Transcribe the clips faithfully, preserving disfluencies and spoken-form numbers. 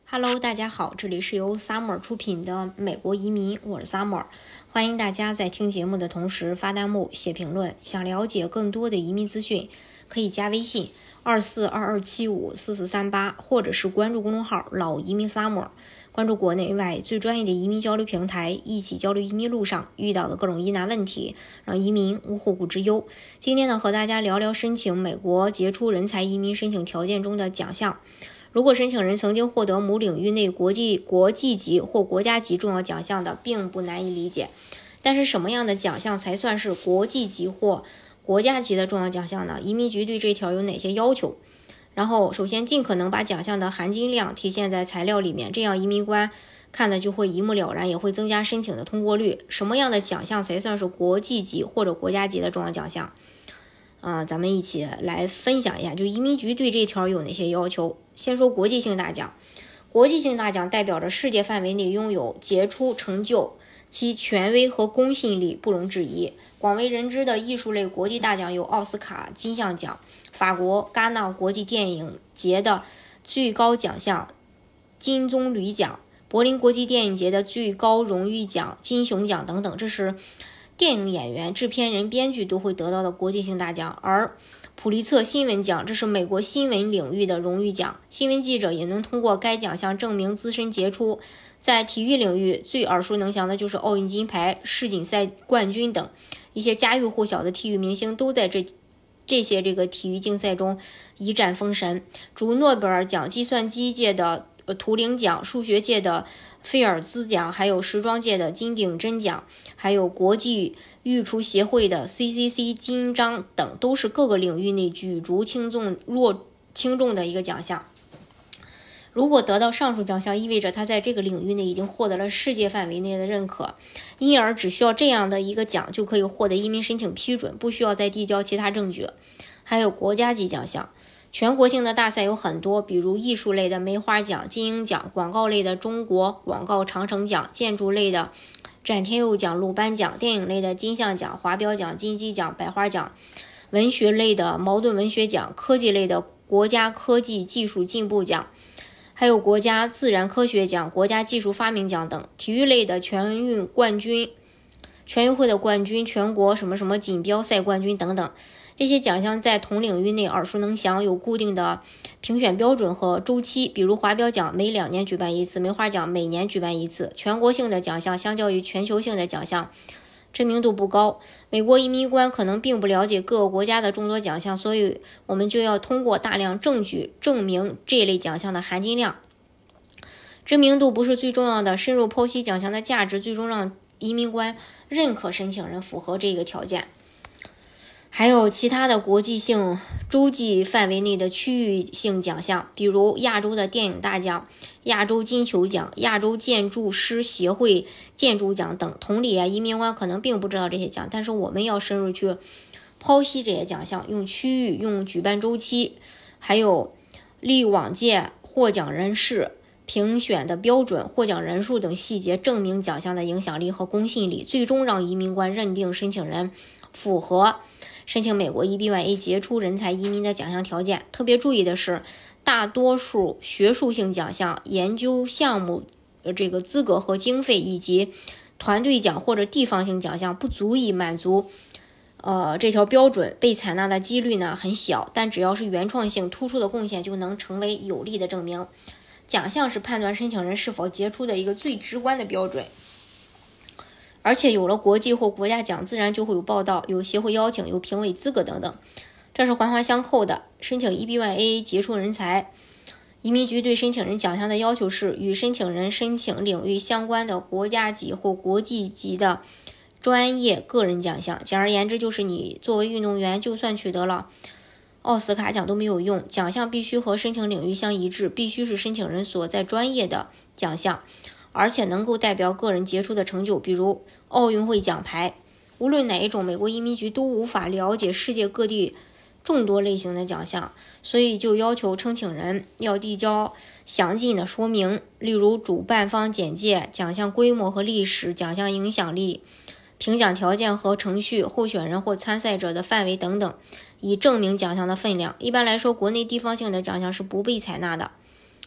Hello， 大家好，这里是由 Summer 出品的美国移民，我是 Summer， 欢迎大家在听节目的同时发弹幕、写评论。想了解更多的移民资讯，可以加微信二四二二七五四四三八，或者是关注公众号老移民 Summer， 关注国内外最专业的移民交流平台，一起交流移民路上遇到的各种疑难问题，让移民无后顾之忧。今天呢，和大家聊聊申请美国杰出人才移民申请条件中的奖项。如果申请人曾经获得某领域内国际国际级或国家级重要奖项的，并不难以理解。但是什么样的奖项才算是国际级或国家级的重要奖项呢？移民局对这条有哪些要求？然后首先尽可能把奖项的含金量体现在材料里面，这样移民官看的就会一目了然，也会增加申请的通过率。什么样的奖项才算是国际级或者国家级的重要奖项？呃，咱们一起来分享一下，就移民局对这条有哪些要求。先说国际性大奖，国际性大奖代表着世界范围内拥有杰出成就，其权威和公信力不容置疑。广为人知的艺术类国际大奖有奥斯卡金像奖、法国戛纳国际电影节的最高奖项金棕榈奖、柏林国际电影节的最高荣誉奖金熊奖等等，这是电影演员、制片人、编剧都会得到的国际性大奖。而普利策新闻奖，这是美国新闻领域的荣誉奖，新闻记者也能通过该奖项证明自身杰出。在体育领域最耳熟能详的就是奥运金牌、世锦赛冠军等，一些家喻户晓的体育明星都在这这些这个体育竞赛中一战封神，如诺贝尔奖、计算机界的呃图灵奖、数学界的菲尔兹奖，还有时装界的金鼎珍奖，还有国际御厨协会的 C C C 金章等，都是各个领域内举足轻重若轻重的一个奖项。如果得到上述奖项，意味着他在这个领域内已经获得了世界范围内的认可，因而只需要这样的一个奖就可以获得移民申请批准，不需要再递交其他证据。还有国家级奖项，全国性的大赛有很多，比如艺术类的梅花奖、金鹰奖，广告类的中国广告长城奖，建筑类的展天佑奖、鲁班奖，电影类的金像奖、华表奖、金鸡奖、百花奖，文学类的茅盾文学奖，科技类的国家科技技术进步奖，还有国家自然科学奖、国家技术发明奖等。体育类的全运冠军、全运会的冠军、全国什么什么锦标赛冠军等等。这些奖项在同领域内耳熟能详，有固定的评选标准和周期，比如华表奖每两年举办一次，梅花奖每年举办一次。全国性的奖项相较于全球性的奖项知名度不高，美国移民官可能并不了解各个国家的众多奖项，所以我们就要通过大量证据证明这类奖项的含金量。知名度不是最重要的，深入剖析奖项的价值，最终让移民官认可申请人符合这个条件。还有其他的国际性、洲际范围内的区域性奖项，比如亚洲的电影大奖、亚洲金球奖、亚洲建筑师协会建筑奖等。同理啊，移民官可能并不知道这些奖，但是我们要深入去剖析这些奖项，用区域、用举办周期，还有历往届获奖人士、评选的标准、获奖人数等细节，证明奖项的影响力和公信力，最终让移民官认定申请人符合申请美国 E B Y A 杰出人才移民的奖项条件。特别注意的是，大多数学术性奖项、研究项目这个资格和经费，以及团队奖或者地方性奖项不足以满足呃这条标准，被采纳的几率呢很小，但只要是原创性突出的贡献，就能成为有力的证明。奖项是判断申请人是否杰出的一个最直观的标准。而且有了国际或国家奖，自然就会有报道、有协会邀请、有评委资格等等，这是环环相扣的。申请 E B Y A 杰出人才，移民局对申请人奖项的要求是与申请人申请领域相关的国家级或国际级的专业个人奖项。简而言之，就是你作为运动员，就算取得了奥斯卡奖都没有用，奖项必须和申请领域相一致，必须是申请人所在专业的奖项，而且能够代表个人杰出的成就，比如奥运会奖牌。无论哪一种，美国移民局都无法了解世界各地众多类型的奖项，所以就要求申请人要递交详尽的说明，例如主办方简介、奖项规模和历史、奖项影响力、评奖条件和程序、候选人或参赛者的范围等等，以证明奖项的分量。一般来说，国内地方性的奖项是不被采纳的。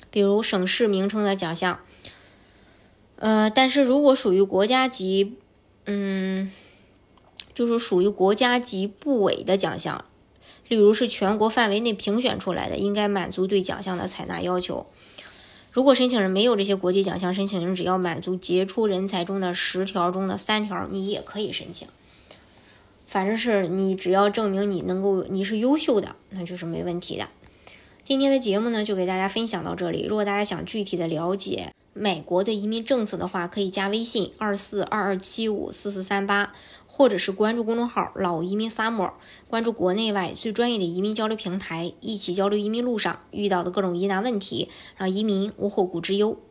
比如省市名称的奖项。呃，但是如果属于国家级，嗯，就是属于国家级部委的奖项，例如是全国范围内评选出来的，应该满足对奖项的采纳要求。如果申请人没有这些国际奖项，申请人只要满足杰出人才中的十条中的三条，你也可以申请。反正是你只要证明你能够你是优秀的，那就是没问题的。今天的节目呢，就给大家分享到这里。如果大家想具体的了解美国的移民政策的话，可以加微信二四二二七五四四三八，或者是关注公众号老移民 Summer， 关注国内外最专业的移民交流平台，一起交流移民路上遇到的各种疑难问题，让移民无后顾之忧。